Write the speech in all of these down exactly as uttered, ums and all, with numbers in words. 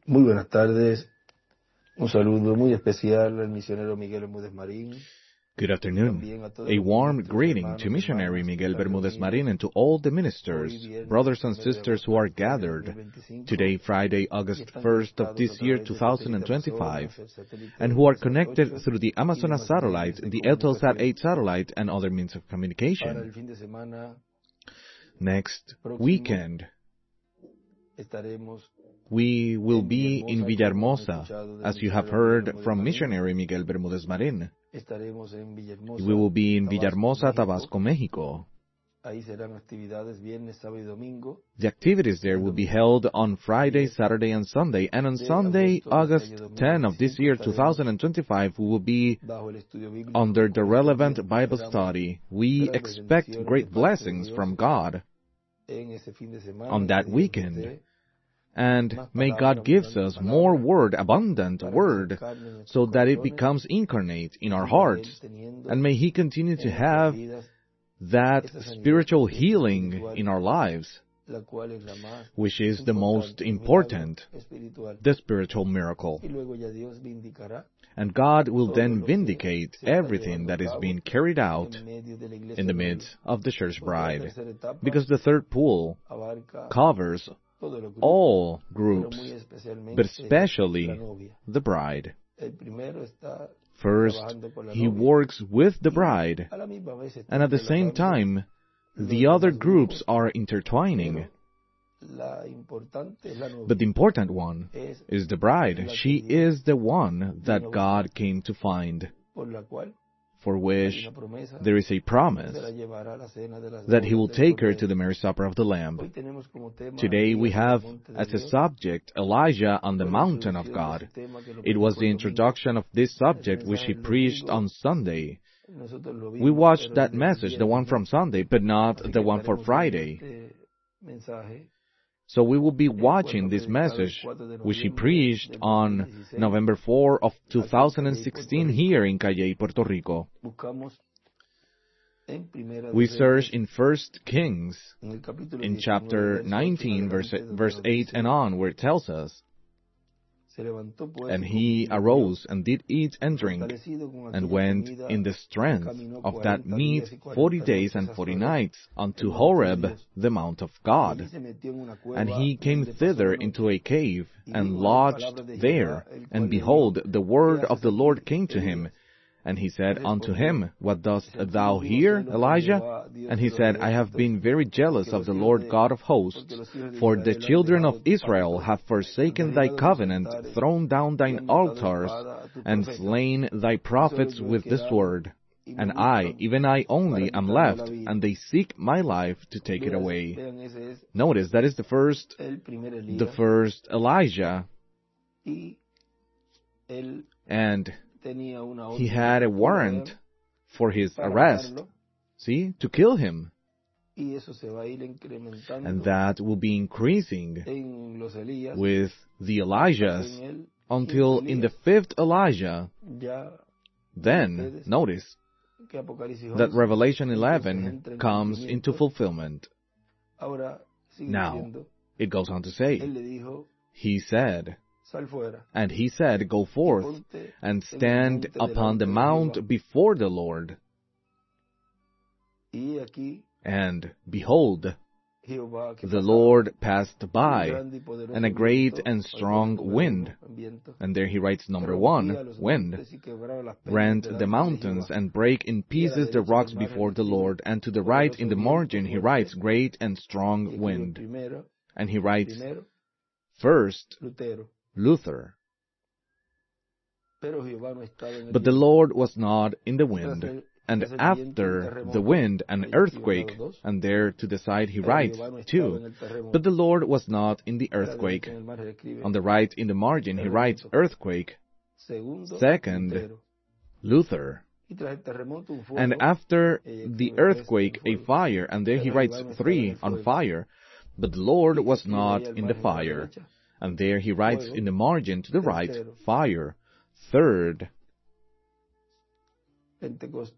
Muy buenas tardes. Un saludo muy especial al misionero Miguel Bermúdez Marín. Good afternoon. A warm greeting to missionary Miguel Bermúdez Marín and to all the ministers, brothers and sisters who are gathered today, Friday, August first of this year, two thousand twenty-five, and who are connected through the Amazonas satellite, the Eutelsat eight satellite, and other means of communication. Next weekend, we will be in Villahermosa, as you have heard from missionary Miguel Bermúdez Marín. We will be in Villahermosa, Tabasco, Mexico. The activities there will be held on Friday, Saturday, and Sunday. And on Sunday, August tenth of this year, two thousand twenty-five, we will be under the relevant Bible study. We expect great blessings from God on that weekend. And may God give us more word, abundant word, so that it becomes incarnate in our hearts. And may He continue to have that spiritual healing in our lives, which is the most important, the spiritual miracle. And God will then vindicate everything that is being carried out in the midst of the church bride. Because the third pool covers all groups, but especially the bride. First, He works with the bride, and at the same time, the other groups are intertwining. But the important one is the bride. She is the one that God came to find, for which there is a promise that He will take her to the marriage supper of the Lamb. Today we have as a subject Elijah on the mountain of God. It was the introduction of this subject which he preached on Sunday. We watched that message, the one from Sunday, but not the one for Friday. So we will be watching this message, which he preached on November fourth of two thousand sixteen here in Cayey, Puerto Rico. We search in First Kings, in chapter nineteen, verse, verse eight and on, where it tells us, "And he arose and did eat and drink, and went in the strength of that meat forty days and forty nights unto Horeb, the mount of God. And he came thither into a cave, and lodged there. And behold, the word of the Lord came to him. And he said unto him, What dost thou here, Elijah? And he said, I have been very jealous of the Lord God of hosts, for the children of Israel have forsaken thy covenant, thrown down thine altars, and slain thy prophets with the sword. And I, even I only, am left, and they seek my life to take it away." Notice, that is the first, the first Elijah. And he had a warrant for his arrest, see, to kill him. And that will be increasing with the Elijahs until in the fifth Elijah, then, notice, that Revelation eleven comes into fulfillment. Now, it goes on to say, he said, and he said, Go forth, and stand upon the mount before the Lord. And behold, the Lord passed by, and a great and strong wind, and there he writes number one, wind, rent the mountains and break in pieces the rocks before the Lord. And to the right in the margin he writes, great and strong wind. And he writes, first, Luther. But the Lord was not in the wind. And after the wind, an earthquake, and there to the side he writes, two. But the Lord was not in the earthquake. On the right in the margin he writes, earthquake. Second, Luther. And after the earthquake, a fire, and there he writes, three, on fire. But the Lord was not in the fire. And there he writes in the margin to the right, fire. Third,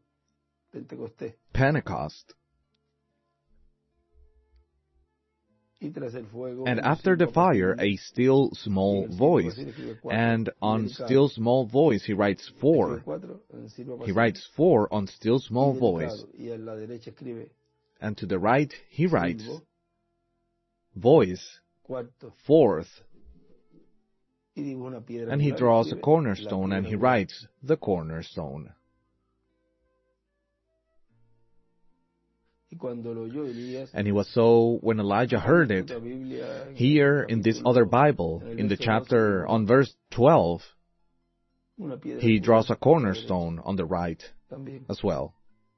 Pentecost. And after the fire, a still small voice. And on still small voice, he writes four. He writes four on still small voice. And to the right, he writes voice, fourth. And he draws a cornerstone and he writes the cornerstone. And it was so when Elijah heard it. Here in this other Bible, in the chapter on verse twelve, he draws a cornerstone on the right as well.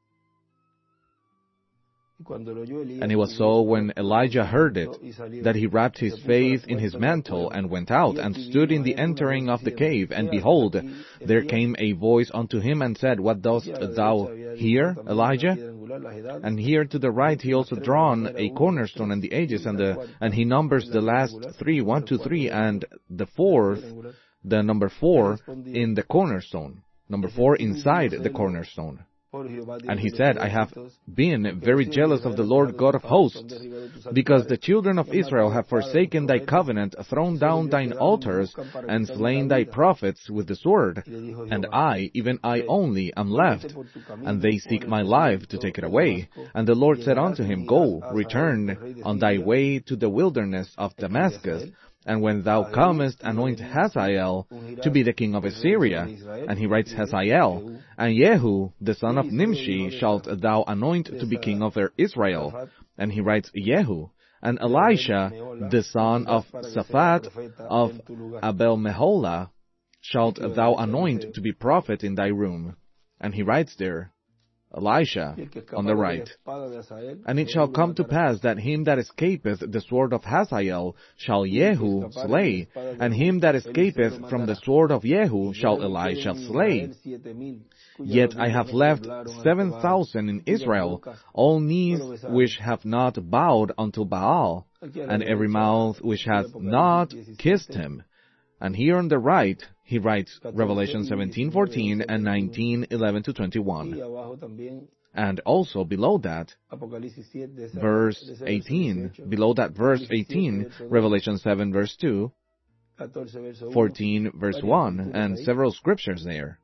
And it was so when Elijah heard it, that he wrapped his face in his mantle and went out and stood in the entering of the cave. And behold, there came a voice unto him and said, What dost thou hear, Elijah? And here to the right he also drawn a cornerstone and the edges, and the and he numbers the last three, one, two, three, and the fourth, the number four in the cornerstone, number four inside the cornerstone. And he said, I have been very jealous of the Lord God of hosts, because the children of Israel have forsaken thy covenant, thrown down thine altars, and slain thy prophets with the sword. And I, even I only, am left, and they seek my life to take it away. And the Lord said unto him, Go, return on thy way to the wilderness of Damascus, and when thou comest, anoint Hazael to be the king of Assyria. And he writes Hazael. And Jehu, the son of Nimshi, shalt thou anoint to be king of Israel. And he writes Jehu. And Elisha, the son of Shaphat of Abel-Meholah, shalt thou anoint to be prophet in thy room. And he writes there, Elisha, on the right. And it shall come to pass that him that escapeth the sword of Hazael shall Jehu slay, and him that escapeth from the sword of Jehu shall Elisha slay. Yet I have left seven thousand in Israel, all knees which have not bowed unto Baal, and every mouth which hath not kissed him. And here on the right, he writes Revelation seventeen fourteen and nineteen eleven to twenty-one. And also below that, verse eighteen, below that verse eighteen, Revelation seven verse two, fourteen verse one, and several scriptures there.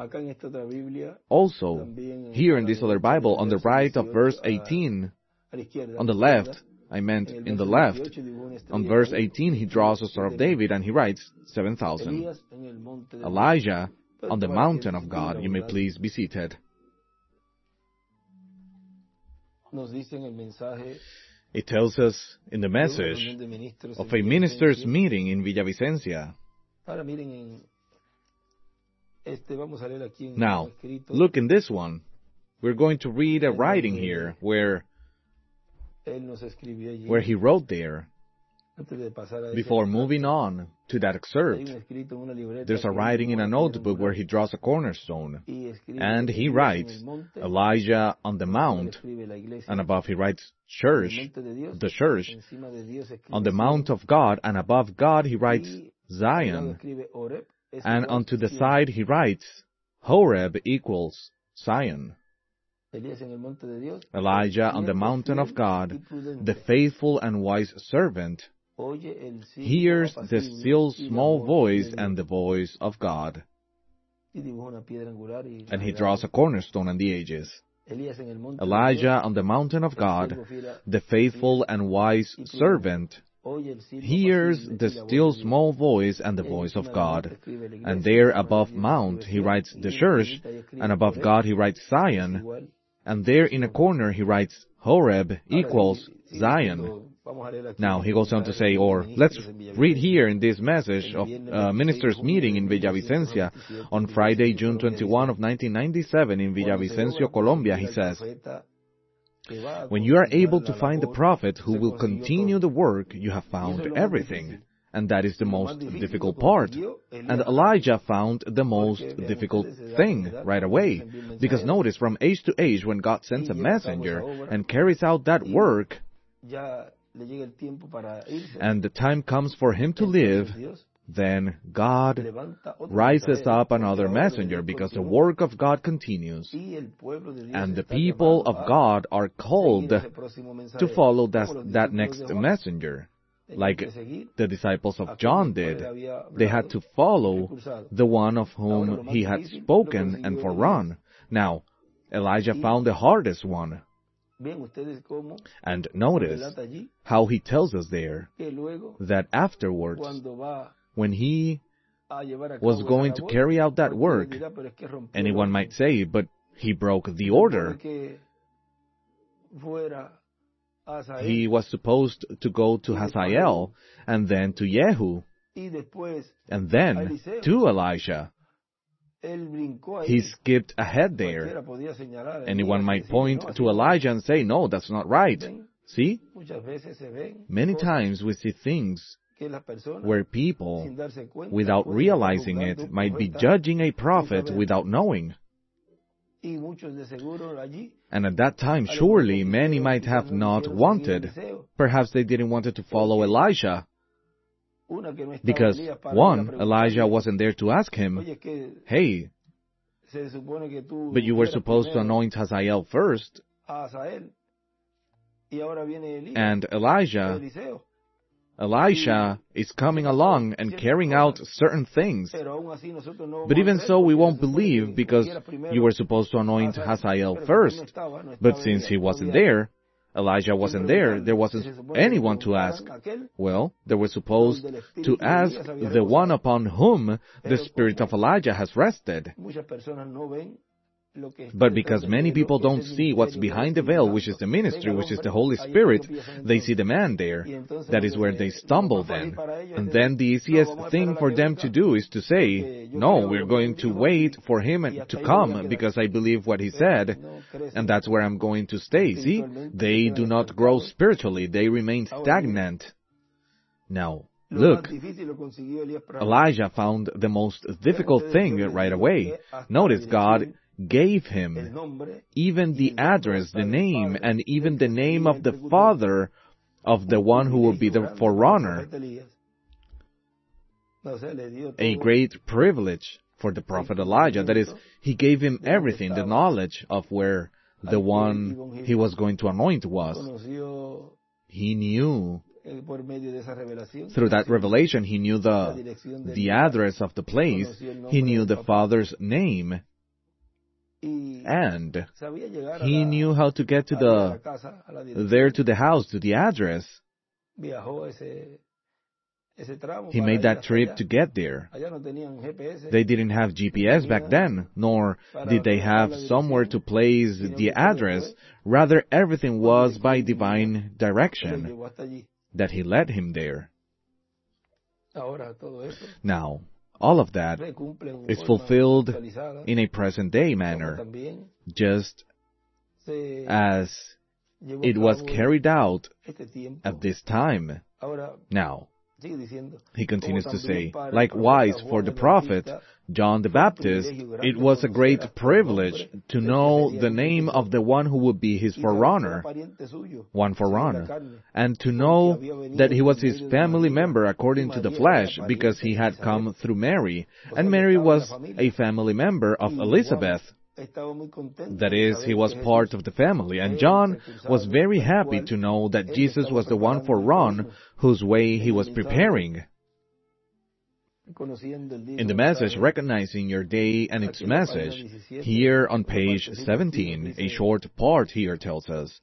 Also, here in this other Bible, on the right of verse eighteen, on the left, I meant in the left, on verse eighteen, he draws a Star of David and he writes seven thousand. Elijah on the mountain of God. You may please be seated. It tells us in the message of a minister's meeting in Villavicencia. Now, look in this one. We're going to read a writing here where where he wrote there. Before moving on to that excerpt, there's a writing in a notebook where he draws a cornerstone, and he writes Elijah on the mount, and above he writes church, the church, on the mount of God, and above God he writes Zion, and onto the side he writes Horeb equals Zion. Elijah on the mountain of God, the faithful and wise servant, hears the still small voice and the voice of God. And he draws a cornerstone on the edges. Elijah on the mountain of God, the faithful and wise servant, hears the still small voice and the voice of God. And there above Mount he writes the church, and above God he writes Zion, and there in a corner he writes Horeb equals Zion. Now he goes on to say, or let's read here in this message of uh, ministers' meeting in Villavicencia on Friday, June twenty-first of nineteen ninety-seven in Villavicencio, Colombia. He says, when you are able to find the prophet who will continue the work, you have found everything. And that is the most difficult part. And Elijah found the most difficult thing right away. Because notice, from age to age, when God sends a messenger and carries out that work, and the time comes for him to live, then God rises up another messenger because the work of God continues. And the people of God are called to follow that, that next messenger. Like the disciples of John did. They had to follow the one of whom he had spoken and forerun. Now, Elijah found the hardest one. And notice how he tells us there that afterwards, when he was going to carry out that work, anyone might say, but he broke the order. He was supposed to go to Hazael, and then to Jehu, and then to Elisha. He skipped ahead there. Anyone might point to Elijah and say, no, that's not right. See? Many times we see things where people, without realizing it, might be judging a prophet without knowing. And at that time, surely, many might have not wanted. Perhaps they didn't want to follow Elisha. Because, one, Elijah wasn't there to ask him, hey, but you were supposed to anoint Hazael first. And Elijah, Elisha is coming along and carrying out certain things. But even so, we won't believe because you were supposed to anoint Hazael first. But since he wasn't there, Elijah wasn't there, there wasn't anyone to ask. Well, they were supposed to ask the one upon whom the spirit of Elijah has rested. But because many people don't see what's behind the veil, which is the ministry, which is the Holy Spirit, they see the man there. That is where they stumble then. And then the easiest thing for them to do is to say, no, we're going to wait for him to come because I believe what he said, and that's where I'm going to stay. See? They do not grow spiritually. They remain stagnant. Now, look, Elijah found the most difficult thing right away. Notice God gave him even the address, the name, and even the name of the father of the one who will be the forerunner. A great privilege for the prophet Elijah. That is, he gave him everything, the knowledge of where the one he was going to anoint was. He knew, through that revelation, he knew the, the address of the place. He knew the father's name. And he knew how to get to the, there to the house, to the address. He made that trip to get there. They didn't have G P S back then, nor did they have somewhere to place the address. Rather, everything was by divine direction that he led him there. Now, all of that is fulfilled in a present-day manner, just as it was carried out at this time. Now, he continues to say, likewise, for the prophet John the Baptist, it was a great privilege to know the name of the one who would be his forerunner, one forerunner, and to know that he was his family member according to the flesh, because he had come through Mary, and Mary was a family member of Elizabeth. That is, he was part of the family, and John was very happy to know that Jesus was the one forerun whose way he was preparing. In the message, Recognizing Your Day and its Message, here on page seventeen, a short part here tells us,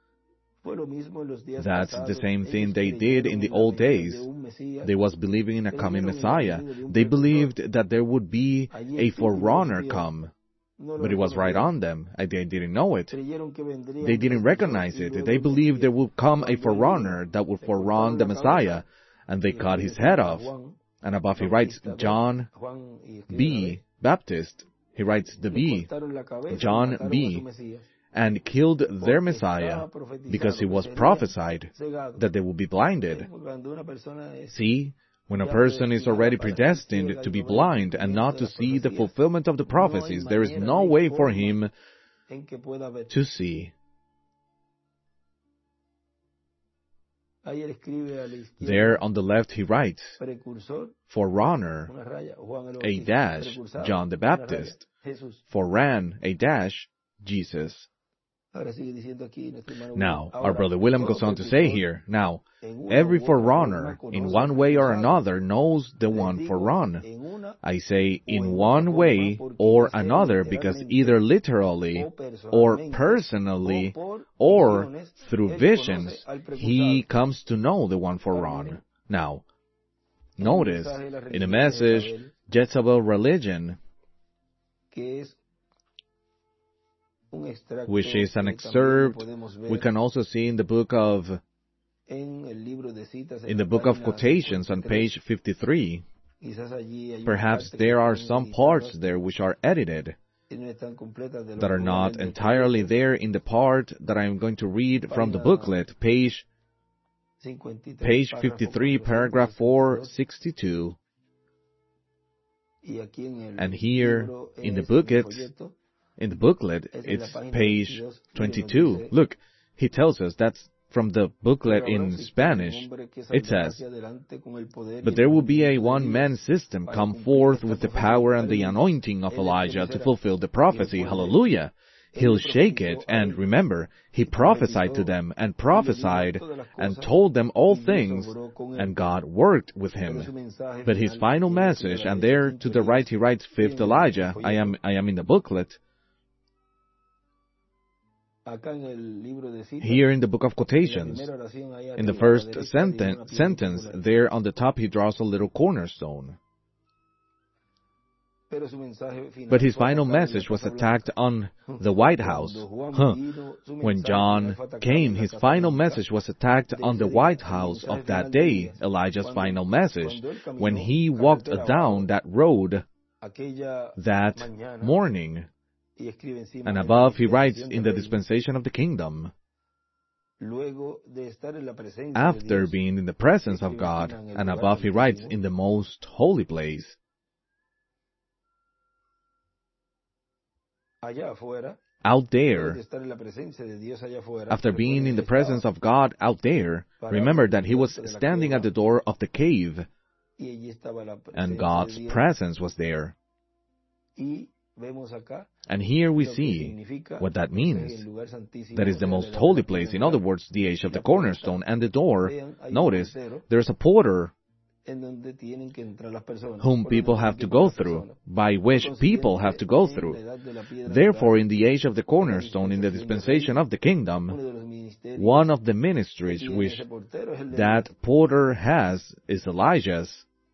that's the same thing they did in the old days. They was believing in a coming Messiah. They believed that there would be a forerunner come. But it was right on them. They didn't know it. They didn't recognize it. They believed there would come a forerunner that would forerun the Messiah, and they cut his head off. And above he writes, John B. Baptist. He writes the B. John B. And killed their Messiah because it was prophesied that they would be blinded. See? When a person is already predestined to be blind and not to see the fulfillment of the prophecies, there is no way for him to see. There on the left he writes, forerunner, a dash, John the Baptist. Foran, a dash, Jesus. Now, our brother William goes on to say here, now, every forerunner, in one way or another, knows the one forerun. I say in one way or another because either literally or personally or through visions, he comes to know the one forerun. Now, notice, in the message, Jezebel Religion, which is an excerpt we can also see in the book of in the book of quotations on page fifty-three. Perhaps there are some parts there which are edited that are not entirely there in the part that I am going to read from the booklet, page page fifty-three, paragraph four sixty-two. And here in the booklet In the booklet, it's page twenty-two. Look, he tells us that's from the booklet in Spanish. It says, but there will be a one-man system come forth with the power and the anointing of Elijah to fulfill the prophecy. Hallelujah! He'll shake it, and remember, he prophesied to them, and prophesied, and told them all things, and God worked with him. But his final message, and there to the right he writes, fifth Elijah, I am, I am in the booklet. Here in the book of quotations, in the first senten- sentence, there on the top he draws a little cornerstone. But his final message was attacked on the White House. Huh. When John came, his final message was attacked on the White House of that day, Elijah's final message, when he walked down that road that morning. And above he writes, in the dispensation of the kingdom. After being in the presence of God, and above he writes, in the most holy place. Out there, after being in the presence of God out there, remember that he was standing at the door of the cave, and God's presence was there. And here we see what that means. That is the most holy place. In other words, the edge of the cornerstone and the door. Notice, there's a porter whom people have to go through, by which people have to go through. Therefore, in the age of the cornerstone, in the dispensation of the kingdom, one of the ministries which that porter has is Elijah's.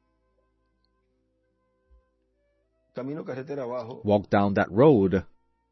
Walk down that road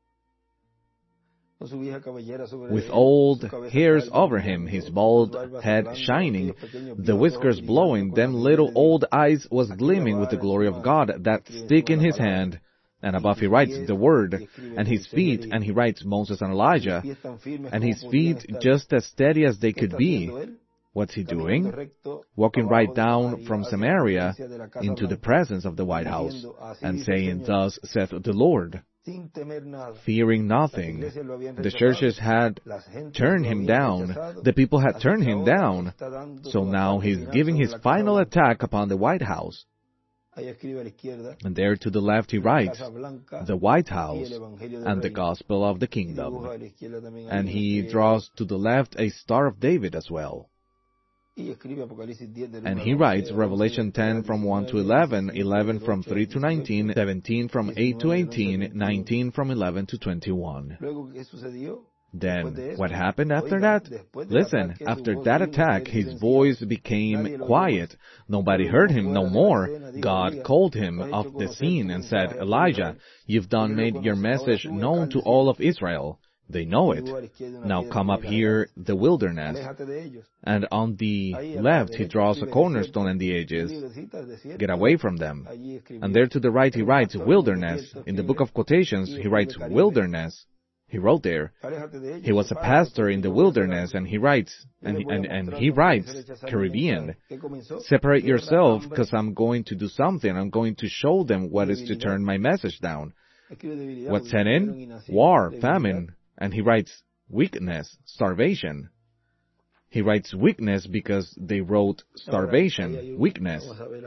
with old hairs over him, his bald head shining, the whiskers blowing, them little old eyes was gleaming with the glory of God, that stick in his hand. And above he writes the word, and his feet, and he writes Moses and Elijah, and his feet just as steady as they could be. What's he doing? Walking right down from Samaria into the presence of the White House, and saying, thus saith the Lord, fearing nothing. The churches had turned him down. The people had turned him down. So now he's giving his final attack upon the White House. And there to the left he writes, the White House and the Gospel of the Kingdom. And he draws to the left a Star of David as well. And he writes Revelation ten from one to eleven, eleven from three to nineteen, seventeen from eight to eighteen, nineteen from eleven to twenty-one. Then, what happened after that? Listen, after that attack, his voice became quiet. Nobody heard him no more. God called him off the scene and said, Elijah, you've done made your message known to all of Israel. They know it. Now come up here, the wilderness. And on the left he draws a cornerstone and the edges. Get away from them. And there to the right he writes wilderness. In the book of quotations he writes wilderness. He wrote there. He was a pastor in the wilderness, and he writes, and, and, and he writes, Caribbean, separate yourself, because I'm going to do something. I'm going to show them what is to turn my message down. What's set in? War, famine. And he writes, weakness, starvation. He writes weakness because they wrote starvation, weakness.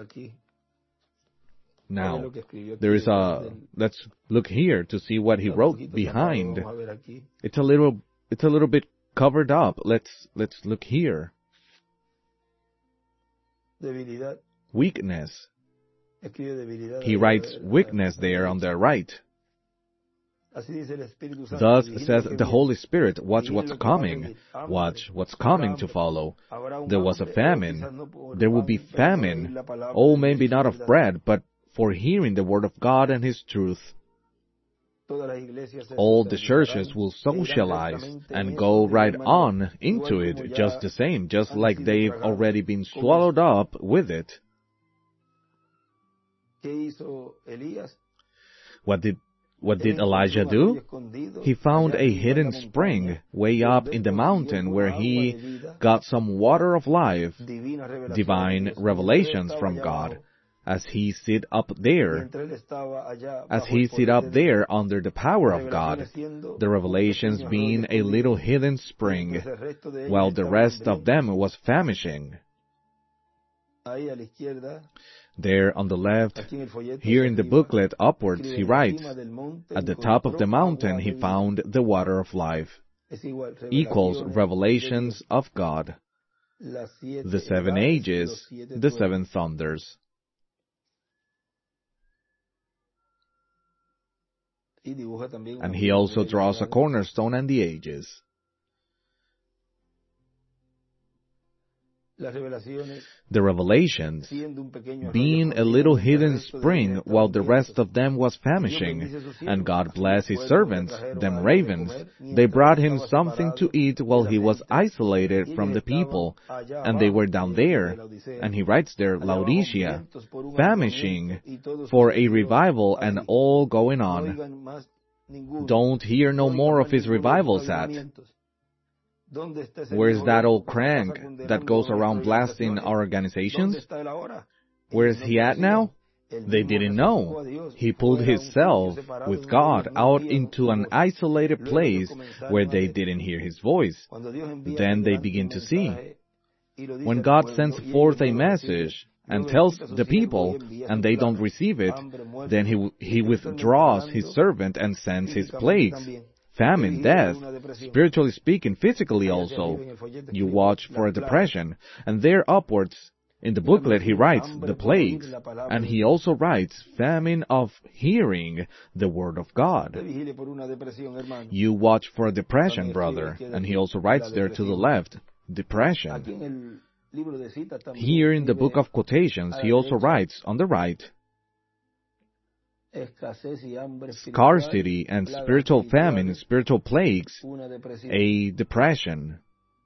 Now, there is a, let's look here to see what he wrote behind. It's a little, it's a little bit covered up. Let's, let's look here. Weakness. He writes weakness there on the right. Thus says the Holy Spirit, watch what's coming. Watch what's coming to follow. There was a famine. There will be famine. Oh, maybe not of bread, but for hearing the word of God and His truth. All the churches will socialize and go right on into it just the same, just like they've already been swallowed up with it. What did What did Elijah do? He found a hidden spring way up in the mountain where he got some water of life, divine revelations from God. As he sit up there, as he sit up there under the power of God, the revelations being a little hidden spring, while the rest of them was famishing. There on the left, here in the booklet upwards, he writes, at the top of the mountain he found the water of life, equals revelations of God, the seven ages, the seven thunders. And he also draws a cornerstone and the ages. The revelations, being a little hidden spring while the rest of them was famishing, and God blessed His servants, them ravens, they brought him something to eat while he was isolated from the people, and they were down there, and he writes there, Laodicea, famishing for a revival and all going on. Don't hear no more of his revivals at. Where's that old crank that goes around blasting our organizations? Where's he at now? They didn't know. He pulled himself with God out into an isolated place where they didn't hear his voice. Then they begin to see. When God sends forth a message and tells the people, and they don't receive it, then he, he withdraws his servant and sends his plagues. Famine, death, spiritually speaking, physically also. You watch for a depression. And there upwards, in the booklet, he writes the plagues. And he also writes famine of hearing the word of God. You watch for a depression, brother. And he also writes there to the left, depression. Here in the book of quotations, he also writes on the right, scarcity and spiritual famine, spiritual plagues, a depression.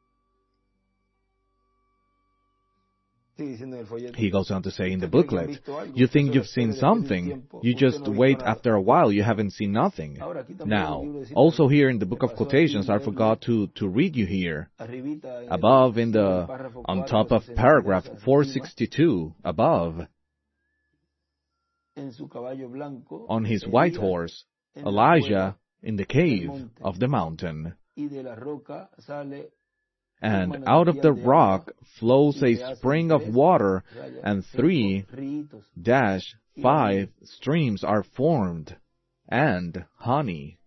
He goes on to say in the booklet, you think you've seen something, you just wait after a while, you haven't seen nothing. Now, also here in the book of quotations, I forgot to, to read you here. Above in the, on top of paragraph four sixty-two, above, on his white horse, Elijah in the cave of the mountain. And out of the rock flows a spring of water, and three dash five streams are formed, and honey.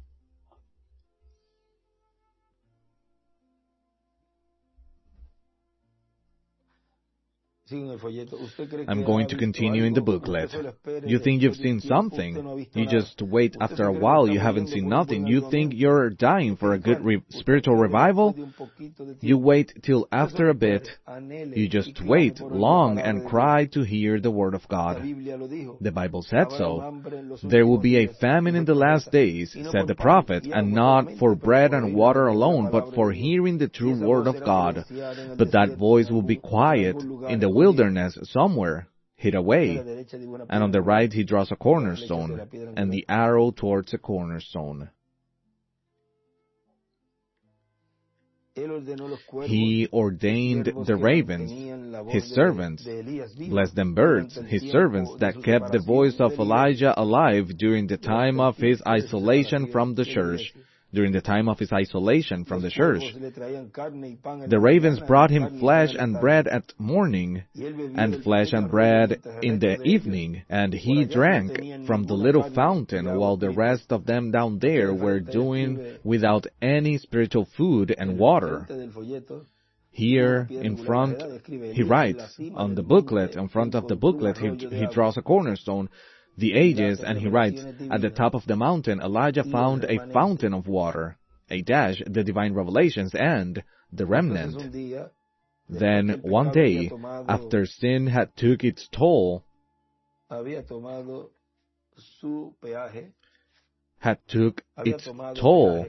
I'm going to continue in the booklet. You think you've seen something. You just wait after a while, you haven't seen nothing. You think you're dying for a good re- spiritual revival. You wait till after a bit. You just wait long and cry to hear the word of God. The Bible said so. There will be a famine in the last days, said the prophet, and not for bread and water alone, but for hearing the true word of God. But that voice will be quiet in the wilderness somewhere, hid away. And on the right he draws a cornerstone, and the arrow towards a cornerstone. He ordained the ravens, his servants, blessed them birds, his servants that kept the voice of Elijah alive during the time of his isolation from the church. during the time of his isolation from the church. The ravens brought him flesh and bread at morning, and flesh and bread in the evening, and he drank from the little fountain, while the rest of them down there were doing without any spiritual food and water. Here in front, he writes, on the booklet, in front of the booklet, he, he draws a cornerstone, the ages, and he writes, at the top of the mountain, Elijah found a fountain of water, a dash, the divine revelations, and the remnant. Then one day, after sin had took its toll, had took its toll,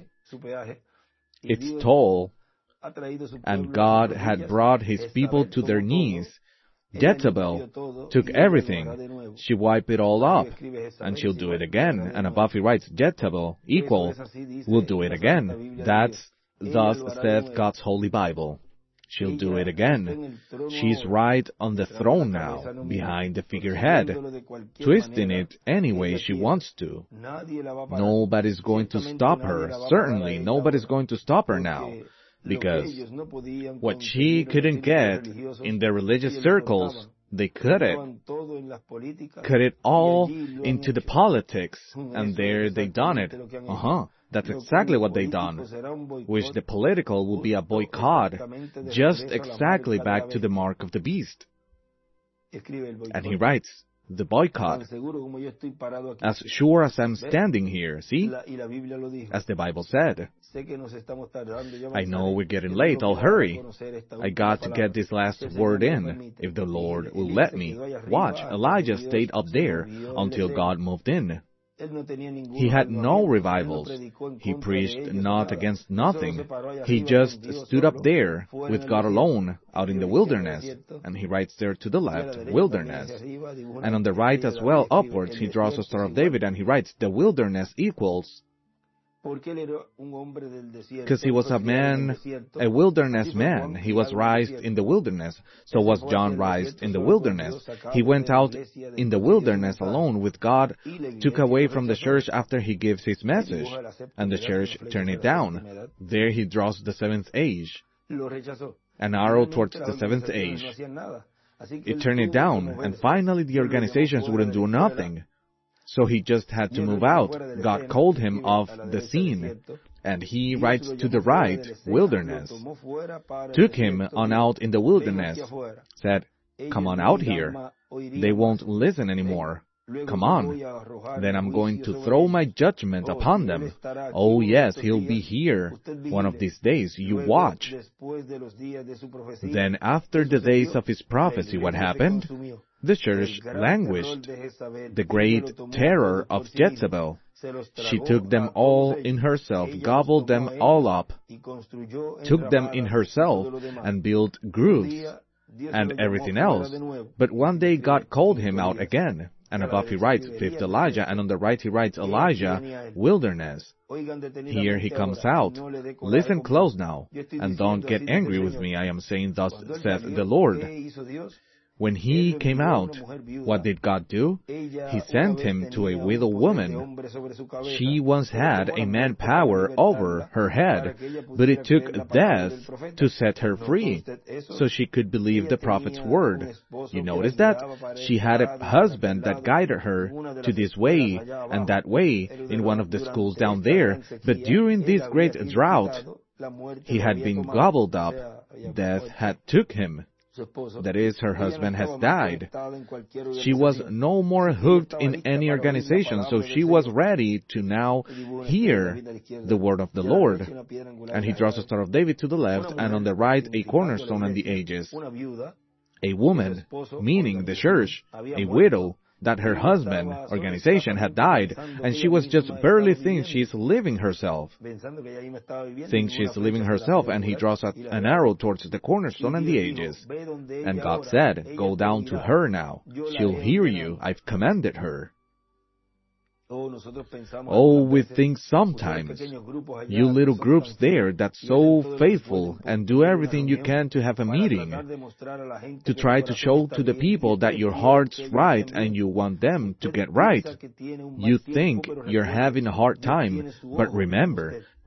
its toll, and God had brought his people to their knees, Jezebel took everything. She wiped it all up, and she'll do it again. And above he writes, Jezebel equals, will do it again. That's thus saith God's Holy Bible. She'll do it again. She's right on the throne now, behind the figurehead, twisting it any way she wants to. Nobody's going to stop her. Certainly, nobody's going to stop her now. Because what she couldn't get in the religious circles, they cut it. Cut it all into the politics, and there they done it. Uh-huh. That's exactly what they done. Which the political will be a boycott, just exactly back to the mark of the beast. And he writes, the boycott. As sure as I'm standing here, see? As the Bible said. I know we're getting late, I'll hurry. I got to get this last word in, if the Lord will let me. Watch, Elijah stayed up there until God moved in. He had no revivals. He preached not against nothing. He just stood up there with God alone out in the wilderness. And he writes there to the left, wilderness. And on the right as well, upwards, he draws a Star of David and he writes, the wilderness equals. Because he was a man, a wilderness man. He was raised in the wilderness. So was John raised in the wilderness. He went out in the wilderness alone with God, took away from the church after he gives his message, and the church turned it down. There he draws the seventh age, an arrow towards the seventh age. It turned it down, and finally the organizations wouldn't do nothing. So he just had to move out. God called him off the scene. And he writes to the right, wilderness. Took him on out in the wilderness. Said, come on out here. They won't listen anymore. Come on. Then I'm going to throw my judgment upon them. Oh yes, he'll be here one of these days. You watch. Then after the days of his prophecy, what happened? The church languished. The great terror of Jezebel. She took them all in herself, gobbled them all up, took them in herself, and built groves, and everything else. But one day God called him out again. And above he writes, fifth Elijah, and on the right he writes, Elijah, wilderness. Here he comes out. Listen close now, and don't get angry with me. I am saying, thus saith the Lord. When he came out, what did God do? He sent him to a widow woman. She once had a man power over her head, but it took death to set her free, so she could believe the prophet's word. You notice that? She had a husband that guided her to this way and that way in one of the schools down there, but during this great drought, he had been gobbled up. Death had took him. That is, her husband has died. She was no more hooked in any organization, so she was ready to now hear the word of the Lord. And he draws a Star of David to the left, and on the right a cornerstone and the ages. A woman, meaning the church, a widow, that her husband, organization, had died, and she was just barely thinking she's living herself. Thinks she's living herself, and he draws a, an arrow towards the cornerstone and the ages. And God said, go down to her now. She'll hear you. I've commanded her. Oh, we think sometimes, you little groups there that's so faithful and do everything you can to have a meeting, to try to show to the people that your heart's right and you want them to get right. You think you're having a hard time, but remember,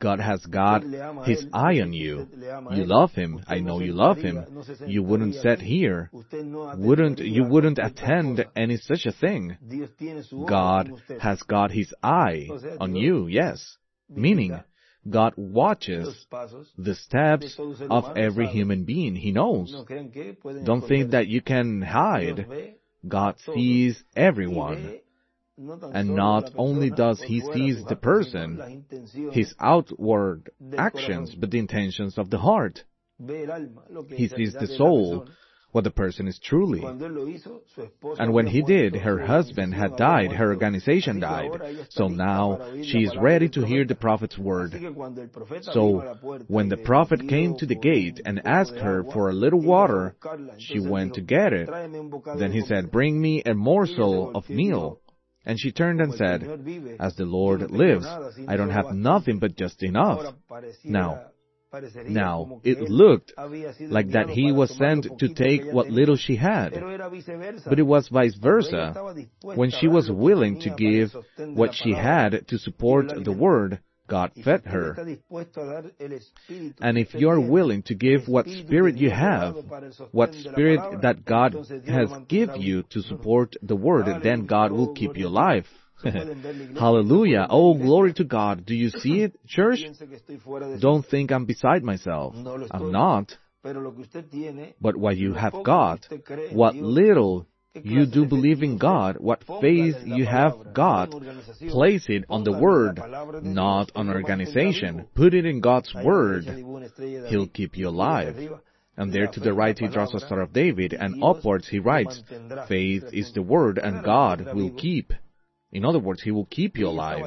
God has got His eye on you. You love Him. I know you love Him. You wouldn't sit here. Wouldn't, you wouldn't attend any such a thing. God has got His eye on you, yes. Meaning, God watches the steps of every human being. He knows. Don't think that you can hide. God sees everyone. And not only does He see the person, his outward actions, but the intentions of the heart. He sees the soul, what the person is truly. And when He did, her husband had died, her organization died. So now she is ready to hear the prophet's word. So when the prophet came to the gate and asked her for a little water, she went to get it. Then he said, "Bring me a morsel of meal." And she turned and said, "As the Lord lives, I don't have nothing but just enough." Now, now, it looked like that he was sent to take what little she had. But it was vice versa. When she was willing to give what she had to support the word, God fed her. And if you are willing to give what spirit you have, what spirit that God has given you to support the word, then God will keep you alive. Hallelujah. Oh, glory to God. Do you see it, church? Don't think I'm beside myself. I'm not. But what you have got, what little you do believe in God, what faith you have got, place it on the Word, not on organization. Put it in God's Word. He'll keep you alive. And there to the right He draws a Star of David, and upwards He writes, "Faith is the Word, and God will keep." In other words, He will keep you alive.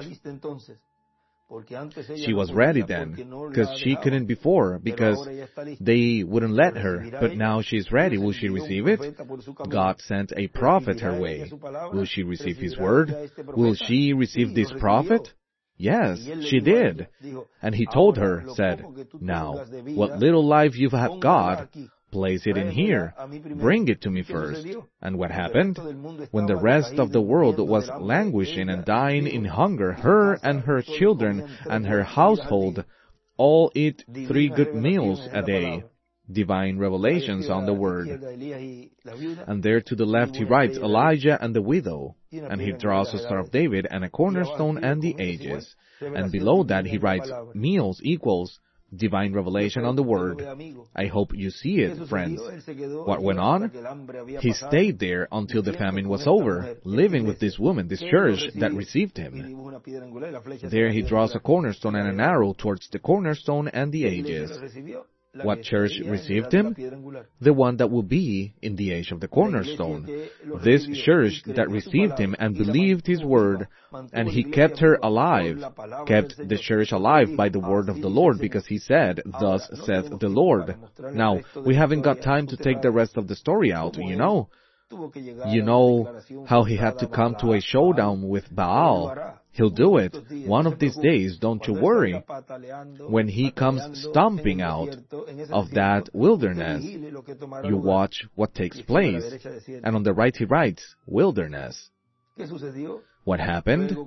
She was ready then, because she couldn't before, because they wouldn't let her. But now she's ready. Will she receive it? God sent a prophet her way. Will she receive His word? Will she receive this prophet? Yes, she did. And He told her, said, "Now, what little life you have got, place it in here. Bring it to me first." And what happened? When the rest of the world was languishing and dying in hunger, her and her children and her household all eat three good meals a day. Divine revelations on the Word. And there to the left He writes Elijah and the widow. And He draws a Star of David and a cornerstone and the ages. And below that He writes meals equals divine revelation on the Word. I hope you see it, friends. What went on? He stayed there until the famine was over, living with this woman, this church that received him. There He draws a cornerstone and an arrow towards the cornerstone and the ages. What church received him? The one that will be in the age of the cornerstone. This church that received him and believed his word, and he kept her alive, kept the church alive by the word of the Lord, because he said, "Thus saith the Lord." Now, we haven't got time to take the rest of the story out, you know. You know how he had to come to a showdown with Baal. He'll do it one of these days, don't you worry. When he comes stomping out of that wilderness, you watch what takes place. And on the right he writes, wilderness. What happened?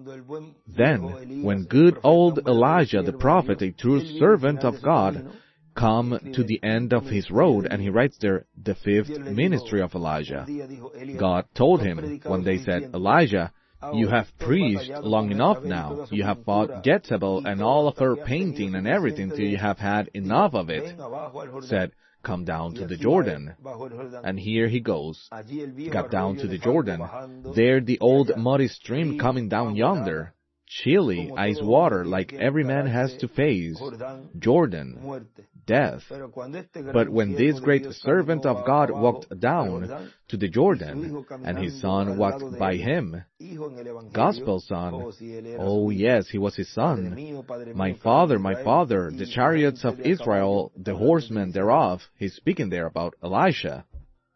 Then, when good old Elijah the prophet, a true servant of God, come to the end of his road, and he writes there, the fifth ministry of Elijah. God told him, when they said, "Elijah, you have preached long enough now. You have fought Jezebel and all of her painting and everything till you have had enough of it," said, "Come down to the Jordan." And here he goes. Got down to the Jordan. There the old muddy stream coming down yonder. Chilly, ice water, like every man has to face. Jordan, death. But when this great servant of God walked down to the Jordan, and his son walked by him, gospel son, oh yes, he was his son. "My father, my father, the chariots of Israel, the horsemen thereof," he's speaking there about Elisha.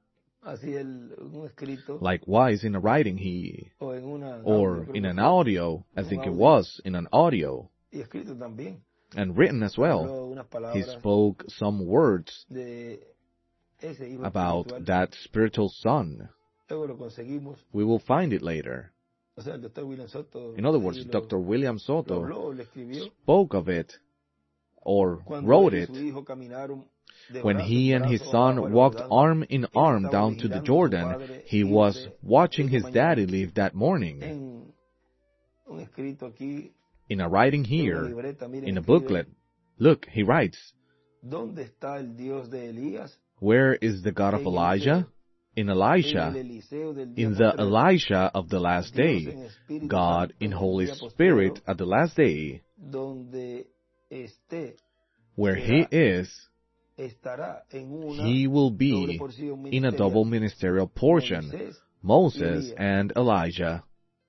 Likewise, in a writing, he, or in an audio, I think it was, in an audio, and written as well, he spoke some words about that spiritual son. We will find it later. In other words, Doctor William Soto spoke of it or wrote it when he and his son walked arm in arm down to the Jordan. He was watching his daddy leave that morning. In a writing here, in a booklet, look, he writes, "Where is the God of Elijah? In Elisha, in the Elisha of the last day, God in Holy Spirit at the last day. Where he is, he will be in a double ministerial portion, Moses and Elijah."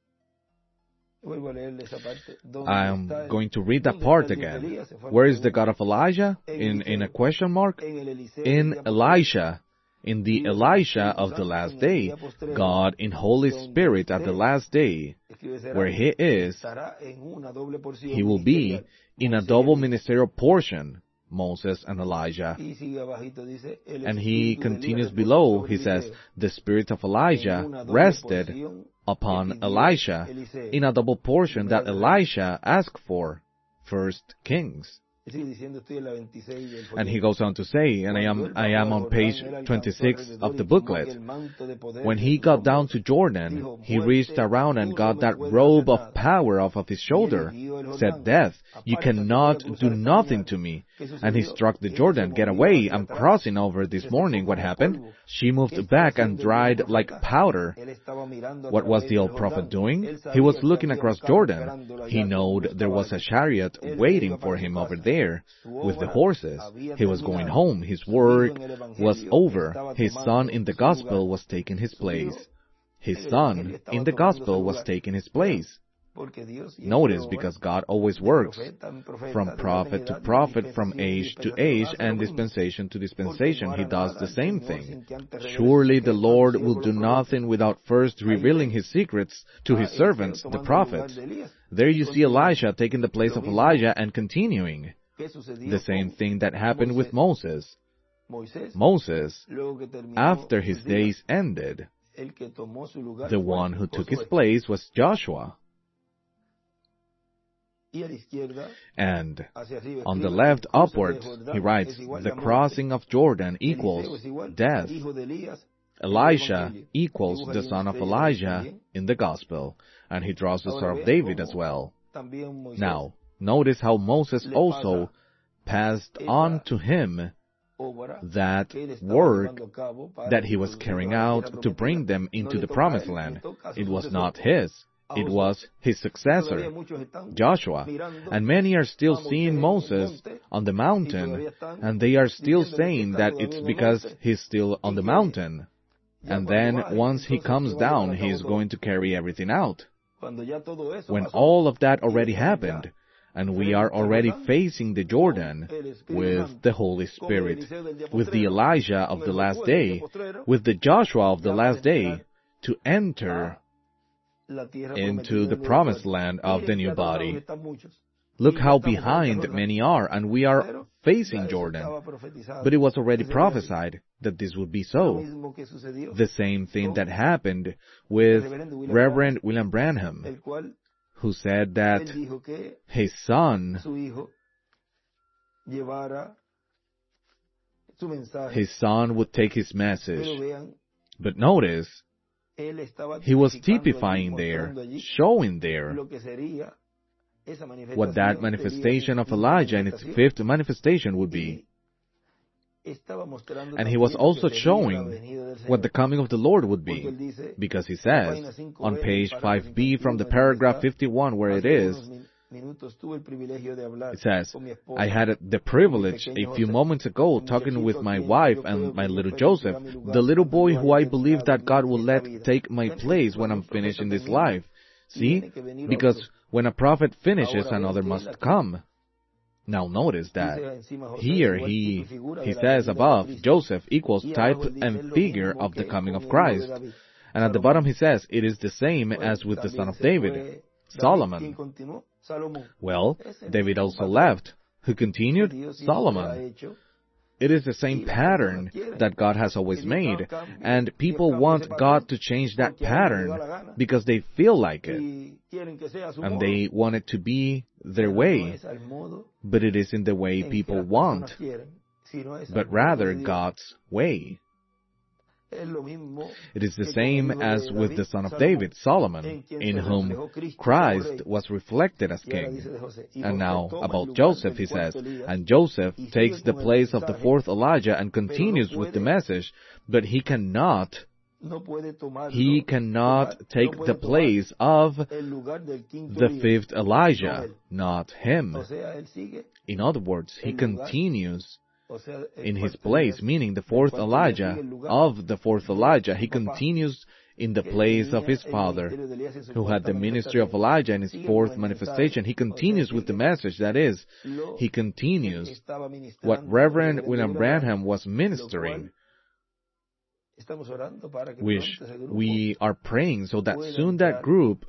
I'm going to read that part again. Where is the God of Elijah? In, in a question mark? In Elisha. In the Elisha of the last day, God in Holy Spirit at the last day. Where he is, he will be in a double ministerial portion, Moses and Elijah. And he continues below, he says, the spirit of Elijah rested upon Elisha in a double portion that Elisha asked for. First Kings. And he goes on to say, and I am I am on page twenty-six of the booklet, when he got down to Jordan, he reached around and got that robe of power off of his shoulder, said, "Death, you cannot do nothing to me." And he struck the Jordan. "Get away, I'm crossing over this morning." What happened? She moved back and dried like powder. What was the old prophet doing? He was looking across Jordan. He knew there was a chariot waiting for him over there with the horses. He was going home. His work was over. His son in the gospel was taking his place. His son in the gospel was taking his place. Notice, because God always works from prophet to prophet, from age to age, and dispensation to dispensation. He does the same thing. Surely the Lord will do nothing without first revealing His secrets to His servants, the prophets. There you see Elisha taking the place of Elijah and continuing. The same thing that happened with Moses. Moses, after his days ended, the one who took his place was Joshua. And on the left upward, he writes, the crossing of Jordan equals death. Elisha equals the son of Elijah in the gospel, and he draws the Star of David as well. Now, notice how Moses also passed on to him that work that he was carrying out to bring them into the promised land. It was not his. It was his successor, Joshua. And many are still seeing Moses on the mountain, and they are still saying that it's because he's still on the mountain. And then, once he comes down, he is going to carry everything out. When all of that already happened, and we are already facing the Jordan with the Holy Spirit, with the Elijah of the last day, with the Joshua of the last day, to enter into the promised land of the new body. Look how behind many are, and we are facing Jordan. But it was already prophesied that this would be so. The same thing that happened with Reverend William Branham, who said that his son, his son would take his message. But notice, he was typifying there, showing there, what that manifestation of Elijah in its fifth manifestation would be. And he was also showing what the coming of the Lord would be, because he says, on page five B from the paragraph fifty-one where it is, it says, I had the privilege a few moments ago talking with my wife and my little Joseph, the little boy who I believe that God will let take my place when I'm finished in this life. See? Because when a prophet finishes, another must come. Now notice that here he, he says above, Joseph equals type and figure of the coming of Christ. And at the bottom he says, it is the same as with the son of David, Solomon. Well, David also left. Who continued? Solomon. It is the same pattern that God has always made, and people want God to change that pattern because they feel like it, and they want it to be their way, but it isn't the way people want, but rather God's way. It is the same as with the son of David, Solomon, in whom Christ was reflected as king. And now, about Joseph, he says, and Joseph takes the place of the fourth Elijah and continues with the message, but he cannot, he cannot take the place of the fifth Elijah, not him. In other words, he continues in his place, meaning the fourth Elijah, of the fourth Elijah. He continues in the place of his father, who had the ministry of Elijah in his fourth manifestation. He continues with the message, that is, he continues what Reverend William Branham was ministering, which we are praying so that soon that group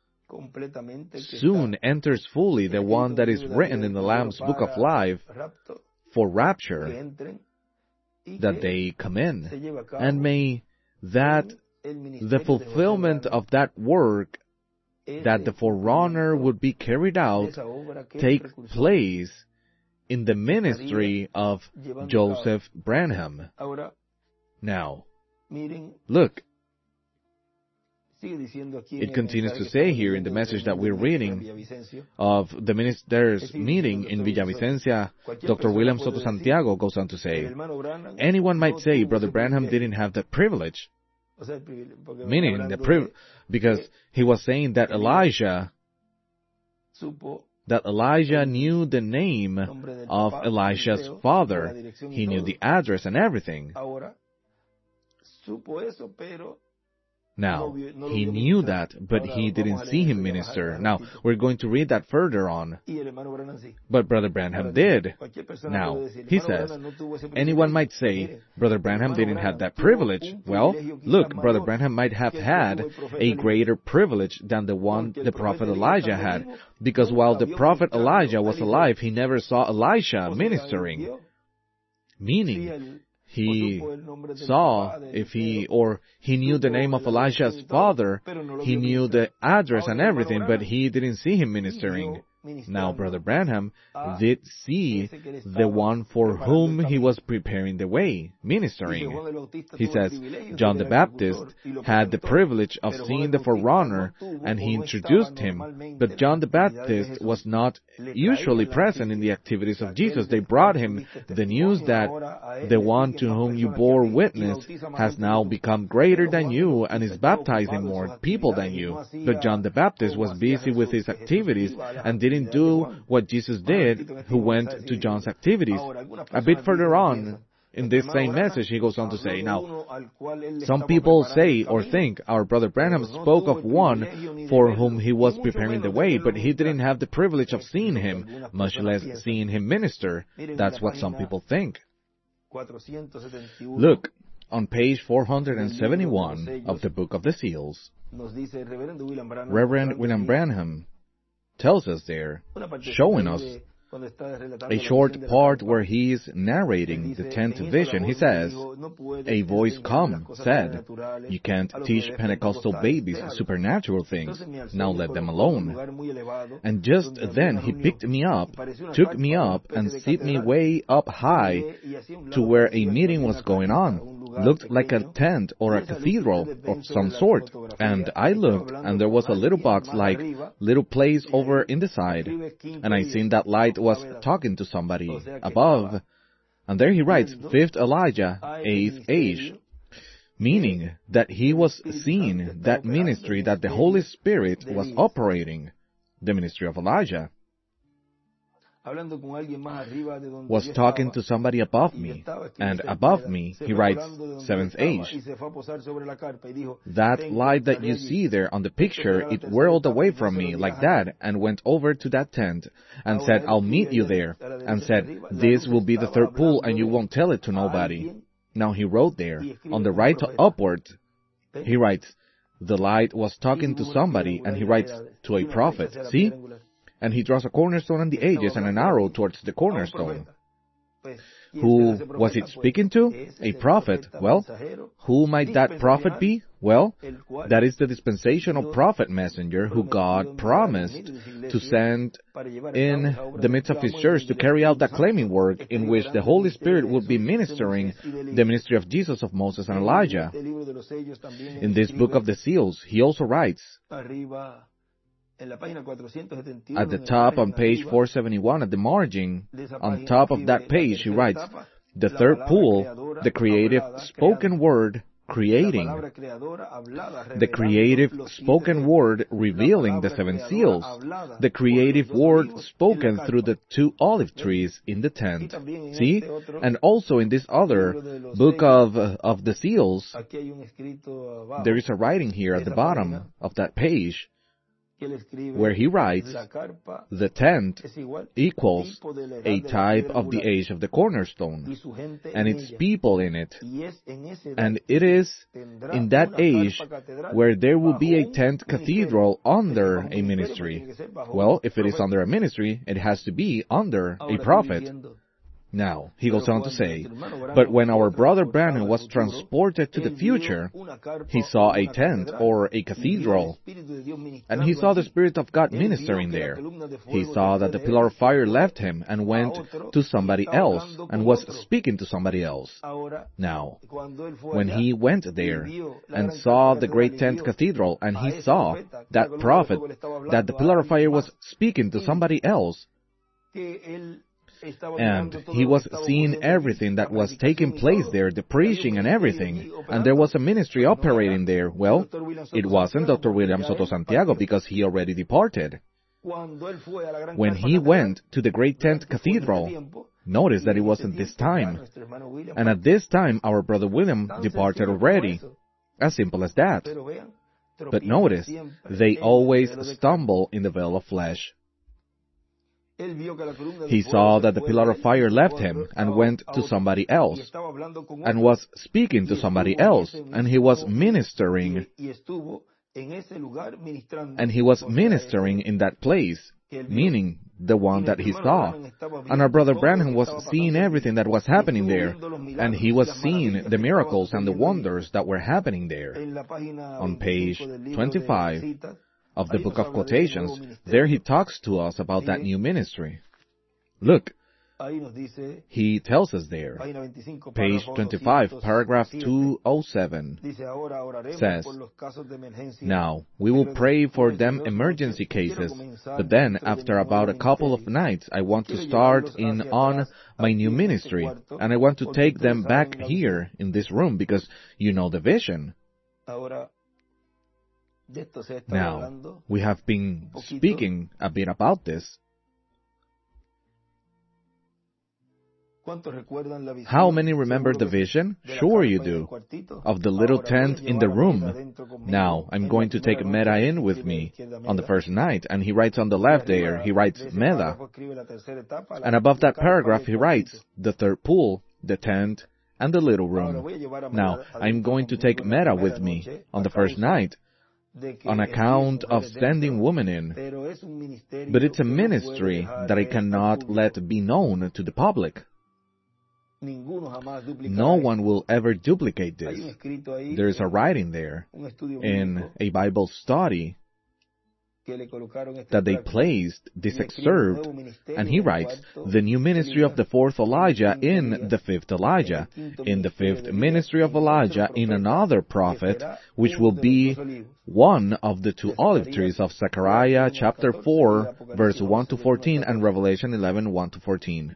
soon enters fully the one that is written in the Lamb's Book of Life, for rapture, that they come in, and may that the fulfillment of that work, that the forerunner would be carried out, take place in the ministry of Joseph Branham. Now, look, it continues to say here in the message that we're reading of the minister's meeting in Villavicencia, Doctor William Soto Santiago goes on to say, anyone might say Brother Branham didn't have the privilege, meaning the privilege, because he was saying that Elijah, that Elijah knew the name of Elisha's father. He knew the address and everything. Now, he knew that, but he didn't see him minister. Now, we're going to read that further on. But Brother Branham did. Now, he says, anyone might say, Brother Branham didn't have that privilege. Well, look, Brother Branham might have had a greater privilege than the one the prophet Elijah had, because while the prophet Elijah was alive, he never saw Elisha ministering. Meaning, he saw if he, or he knew the name of Elisha's father, he knew the address and everything, but he didn't see him ministering. Now, Brother Branham did see the one for whom he was preparing the way, ministering. He says, John the Baptist had the privilege of seeing the forerunner, and he introduced him. But John the Baptist was not usually present in the activities of Jesus. They brought him the news that the one to whom you bore witness has now become greater than you and is baptizing more people than you. But John the Baptist was busy with his activities and didn't do what Jesus did, who went to John's activities. A bit further on, in this same message, he goes on to say, now, some people say or think our Brother Branham spoke of one for whom he was preparing the way, but he didn't have the privilege of seeing him, much less seeing him minister. That's what some people think. Look, on page four hundred seventy-one of the Book of the Seals, Reverend William Branham tells us there, showing us a short part where he is narrating the tenth vision. He says, a voice come, said, you can't teach Pentecostal babies supernatural things. Now let them alone. And just then he picked me up, took me up, and set me way up high to where a meeting was going on. Looked like a tent or a cathedral of some sort. And I looked, and there was a little box like little place over in the side. And I seen that light was talking to somebody above. And there he writes, fifth Elijah, eighth age. Meaning that he was seeing that ministry that the Holy Spirit was operating, the ministry of Elijah. Was talking to somebody above me, and above me, he writes, seventh age. That light that you see there on the picture, it whirled away from me like that, and went over to that tent, and said, I'll meet you there, and said, this will be the third pool, and you won't tell it to nobody. Now he wrote there, on the right upward, he writes, the light was talking to somebody, and he writes, to a prophet. See? And he draws a cornerstone on the edges and an arrow towards the cornerstone. Who was it speaking to? A prophet. Well, who might that prophet be? Well, that is the dispensational prophet messenger who God promised to send in the midst of His church to carry out that claiming work in which the Holy Spirit would be ministering the ministry of Jesus, of Moses, and Elijah. In this book of the seals, he also writes, at the top on page four seventy-one, at the margin, on top of that page, he writes, the third pool, the creative spoken word, creating. The creative spoken word revealing the seven seals. The creative word spoken through the two olive trees in the tent. See? And also in this other book of, uh, of the seals, there is a writing here at the bottom of that page, where he writes, the tent equals a type of the age of the cornerstone, and its people in it. And it is in that age where there will be a tent cathedral under a ministry. Well, if it is under a ministry, it has to be under a prophet. Now, he goes on to say, but when our brother Branham was transported to the future, he saw a tent or a cathedral, and he saw the Spirit of God ministering there. He saw that the pillar of fire left him and went to somebody else and was speaking to somebody else. Now, when he went there and saw the great tent cathedral, and he saw that prophet, that the pillar of fire was speaking to somebody else, and he was seeing everything that was taking place there, the preaching and everything, and there was a ministry operating there. Well, it wasn't Doctor William Soto Santiago, because he already departed. When he went to the great tent cathedral, notice that it wasn't this time. And at this time, our brother William departed already. As simple as that. But notice, they always stumble in the veil of flesh. He saw that the pillar of fire left him and went to somebody else, and was speaking to somebody else, and he was ministering, and he was ministering in that place, meaning the one that he saw. And our brother Branham was seeing everything that was happening there, and he was seeing the miracles and the wonders that were happening there. On page twenty-five of the book of quotations, there he talks to us about that new ministry. Look, he tells us there, page twenty-five, paragraph two oh seven, says, now, we will pray for them emergency cases, but then, after about a couple of nights, I want to start in on my new ministry, and I want to take them back here in this room, because you know the vision. Now, we have been speaking a bit about this. How many remember the vision? Sure you do. Of the little tent in the room. Now, I'm going to take Meda in with me on the first night, and he writes on the left there, he writes Meda. And above that paragraph he writes, the third pool, the tent, and the little room. Now, I'm going to take Meda with me on the first night, on account of sending women in. But it's a ministry that I cannot let be known to the public. No one will ever duplicate this. There is a writing there in a Bible study that they placed this excerpt, and he writes, the new ministry of the fourth Elijah in the fifth Elijah, in the fifth ministry of Elijah in another prophet, which will be one of the two olive trees of Zechariah chapter four, verse one to fourteen, and Revelation eleven, one to fourteen.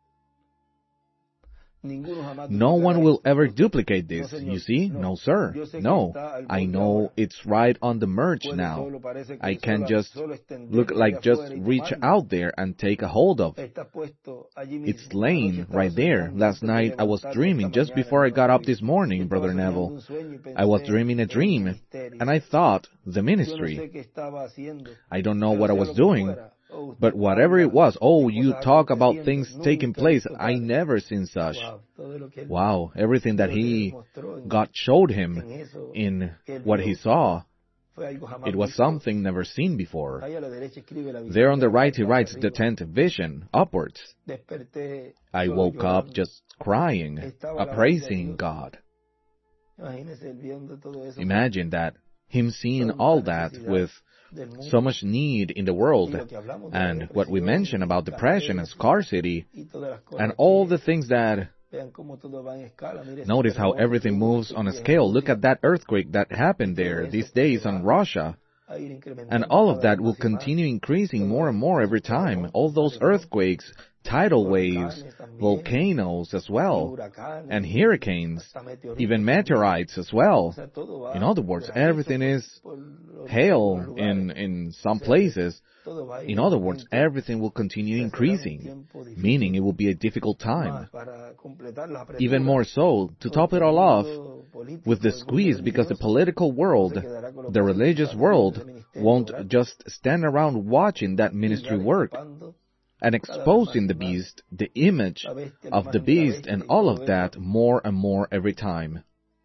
No one will ever duplicate this, you see? No, sir. No. I know it's right on the merch now. I can just look like just reach out there and take a hold of. It's laying right there. Last night I was dreaming just before I got up this morning, Brother Neville. I was dreaming a dream, and I thought, the ministry. I don't know what I was doing. But whatever it was, oh, you talk about things taking place. I never seen such. Wow, everything that he God showed him in what he saw It was something never seen before. There on the right he writes the tenth vision, upwards. I woke up just crying, praising God. Imagine that, him seeing all that with so much need in the world, and what we mentioned about depression and scarcity, and all the things that... Notice how everything moves on a scale. Look at that earthquake that happened there these days on Russia. And all of that will continue increasing more and more every time. All those earthquakes, tidal waves, volcanoes as well, and hurricanes, even meteorites as well. In other words, everything is hail in, in some places. In other words, everything will continue increasing, meaning it will be a difficult time. Even more so, to top it all off, with the squeeze, because the political world, the religious world, won't just stand around watching that ministry work and exposing the beast, the image of the beast, and all of that more and more every time.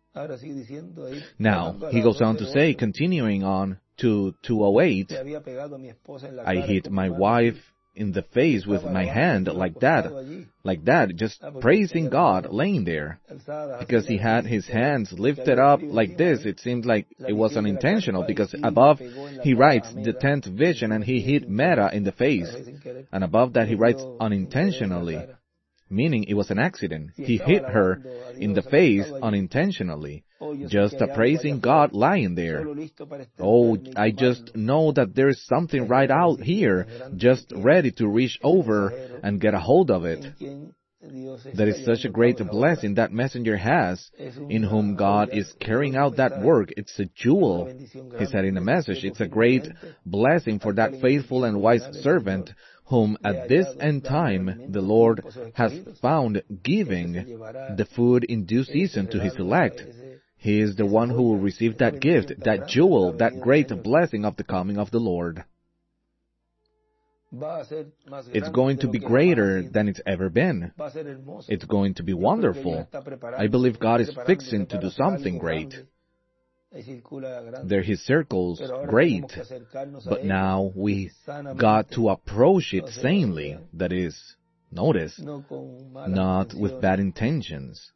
Now, he goes on to say, continuing on to two oh eight, I hit my wife in the face with my hand like that, like that, just praising God, laying there. Because he had his hands lifted up like this, it seemed like it was unintentional, because above he writes the tenth vision and he hit Mera in the face. And above that he writes unintentionally, meaning it was an accident. He hit her in the face unintentionally, just praising God lying there. Oh, I just know that there is something right out here, just ready to reach over and get a hold of it. That is such a great blessing that messenger has, in whom God is carrying out that work. It's a jewel, he said in the message. It's a great blessing for that faithful and wise servant, whom at this end time the Lord has found giving the food in due season to his elect. He is the one who will receive that gift, that jewel, that great blessing of the coming of the Lord. It's going to be greater than it's ever been. It's going to be wonderful. I believe God is fixing to do something great. There his circles, great, but now we got to approach it sanely, that is, notice, not with bad intentions,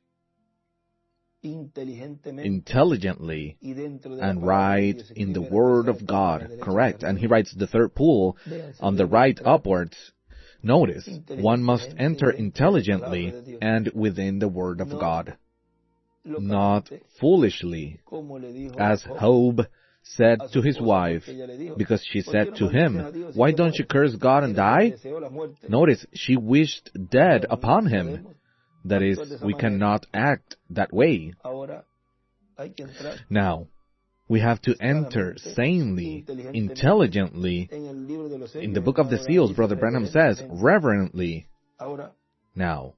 intelligently, and right in the Word of God, correct. And he writes the third pool on the right upwards. Notice, one must enter intelligently and within the Word of God, not foolishly, as Job said to his wife, because she said to him, why don't you curse God and die? Notice, she wished dead upon him. That is, we cannot act that way. Now, we have to enter sanely, intelligently. In the book of the seals, Brother Branham says, reverently. Now,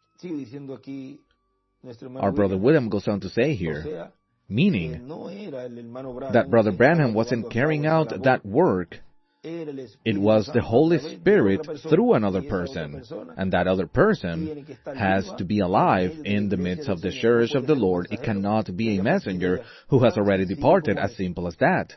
our Brother William goes on to say here, meaning that Brother Branham wasn't carrying out that work. It was the Holy Spirit through another person, and that other person has to be alive in the midst of the church of the Lord. It cannot be a messenger who has already departed, as simple as that.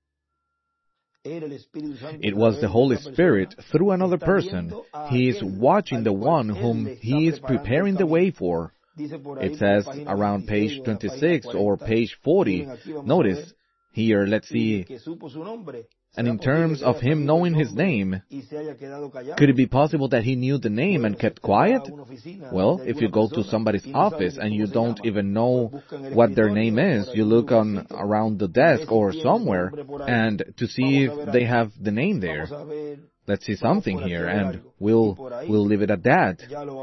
It was the Holy Spirit through another person. He is watching the one whom he is preparing the way for. It says around page twenty-six or page forty. Notice, here, let's see. And in terms of him knowing his name, could it be possible that he knew the name and kept quiet? Well, if you go to somebody's office and you don't even know what their name is, you look on around the desk or somewhere and to see if they have the name there. Let's see something here, and we'll we'll leave it at that.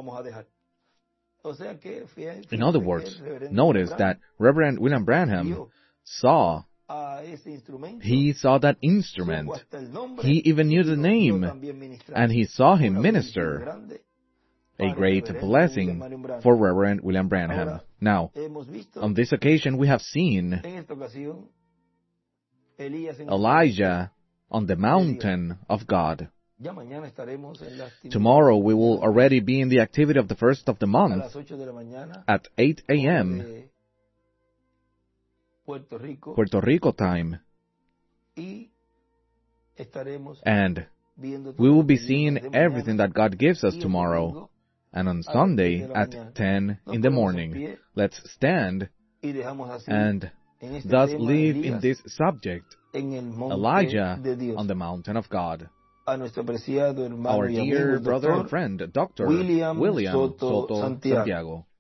In other words, notice that Reverend William Branham saw He saw that instrument. He even knew the name, and he saw him minister. A great blessing for Reverend William Branham. Now, on this occasion we have seen Elijah on the mountain of God. Tomorrow we will already be in the activity of the first of the month at eight a.m. Puerto Rico time. And we will be seeing everything that God gives us tomorrow. And on Sunday at ten in the morning, let's stand and thus live in this subject, Elijah on the mountain of God. Our dear brother and friend, Doctor William Soto Santiago.